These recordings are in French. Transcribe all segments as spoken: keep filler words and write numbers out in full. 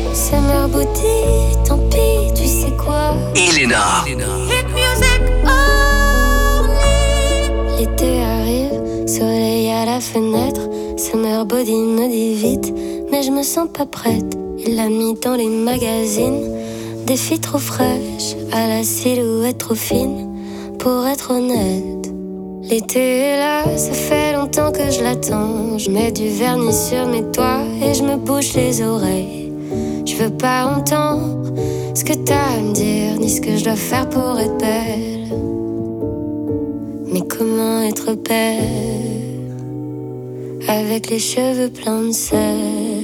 Summer body, tant pis, tu sais quoi? Elena. Hit music only. L'été arrive, soleil à la fenêtre. Summer body me dit vite, mais je me sens pas prête. Il l'a mis dans les magazines. Des filles trop fraîches, à la silhouette trop fine. Pour être honnête, l'été est là, ça fait longtemps que je l'attends. Je mets du vernis sur mes doigts et je me bouche les oreilles. Je veux pas entendre ce que t'as à me dire, ni ce que je dois faire pour être belle. Mais comment être belle avec les cheveux pleins de sel?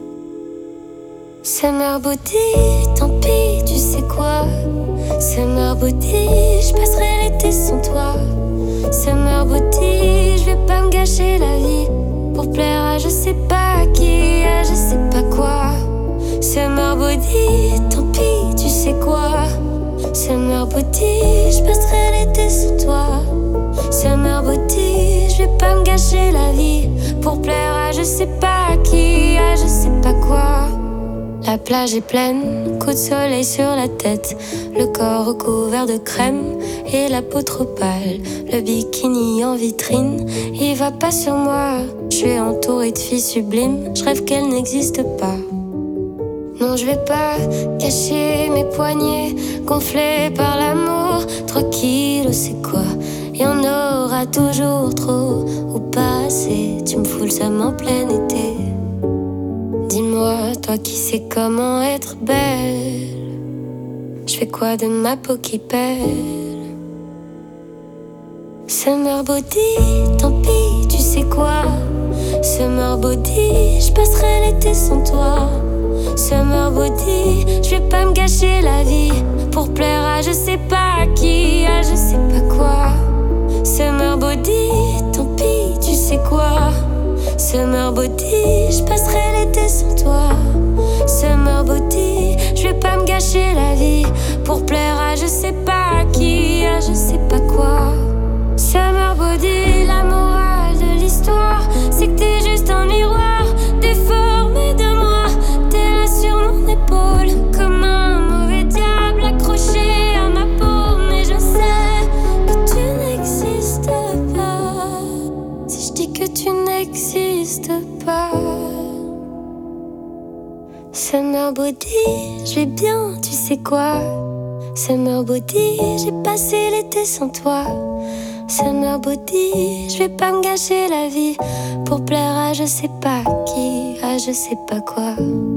Summer body, tant pis, tu sais quoi? Summer body, je passerai l'été sans toi. Summer body, je vais pas me gâcher la vie pour plaire à je sais pas qui, à je sais pas quoi. Summer body, tant pis, tu sais quoi? Summer body, je passerai l'été sans toi. Summer body, je vais pas me gâcher la vie pour plaire à je sais pas qui, à je sais pas quoi. La plage est pleine, coup de soleil sur la tête, le corps recouvert de crème et la peau trop pâle. Le bikini en vitrine, il va pas sur moi. Je suis entourée de filles sublimes, je rêve qu'elles n'existent pas. Non, je vais pas cacher mes poignets gonflés par l'amour. Trois kilos, c'est quoi? Et on aura toujours trop ou pas assez. Tu me fous le seum en plein été. Dis-moi, toi qui sais comment être belle, je fais quoi de ma peau qui pèle? Summer body, tant pis, tu sais quoi? Summer body, je passerai l'été sans toi. Summer body, je vais pas me gâcher la vie pour plaire à je sais pas qui, à je sais pas quoi. Summer body, tant pis, tu sais quoi? Summer body, je passerai l'été sans toi. Summer body, je vais pas me gâcher la vie pour plaire à je sais pas qui, à je sais pas quoi. Summer body, la morale de l'histoire, c'est que t'es juste un miroir déformé de moi. T'es là sur mon épaule, comme un mauvais diable accroché à ma peau. Mais je sais que tu n'existes pas. Si je dis que tu n'existes pas. Summer body, je vais bien, tu sais quoi? Summer body, j'ai passé l'été sans toi. Summer body, je vais pas me gâcher la vie pour plaire à je sais pas qui, à je sais pas quoi.